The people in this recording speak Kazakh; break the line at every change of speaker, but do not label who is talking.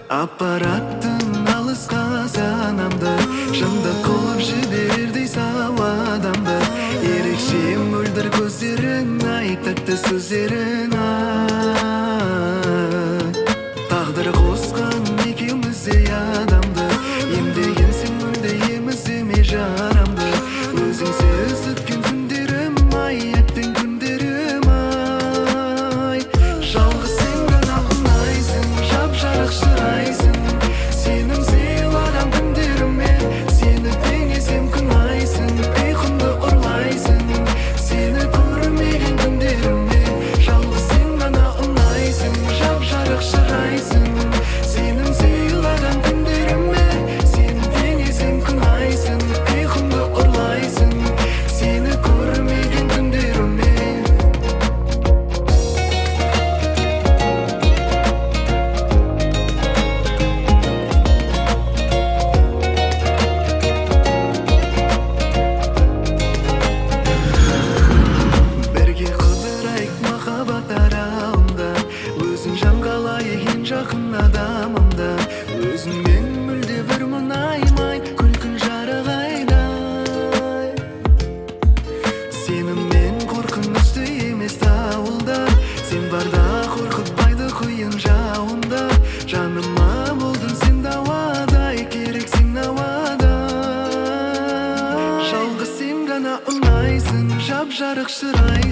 Аппараттың алысқа санамды жынды қылып жібердей сау адамды. Ерекше мөлдір көздерің, айтатты сөздерің, тағдыр қосқан екеуміздей адамды. Емдеген сен мүлде еміздеме жарамды. Өзіңсіз өткен күндерім, ай әттең күндерім, ай. Жалғыз сен ғана ұнайсың, жап-жарық шырайсың. Сенің сыйладан күндеріме, сені теңесем күн айсың. Ұйқымды ұрлайсың, сені көрмеген күндеріме. Жалғыз сен ғана ұнайсың, жап-жарық шырайсың. Сенің сыйладан күндеріме, сені теңесем күн айсың. Ұйқымды ұрлайсың, сені көрмеген күндеріме. Бірге қыдырайық махаббат аралында, өзің жан қалайық ең жақын адамымда. Өзіңмен мүлде бір мұнаймай, күлкін жарығайдай. Сеніммен қорқынышты емес дауылдар, сен барда қорқытпайды құйын жауында. Жаныма болдың сен дауадай, керексің науада. Жалғыз сен ғана ұнайсың, жап-жарық шырайсың.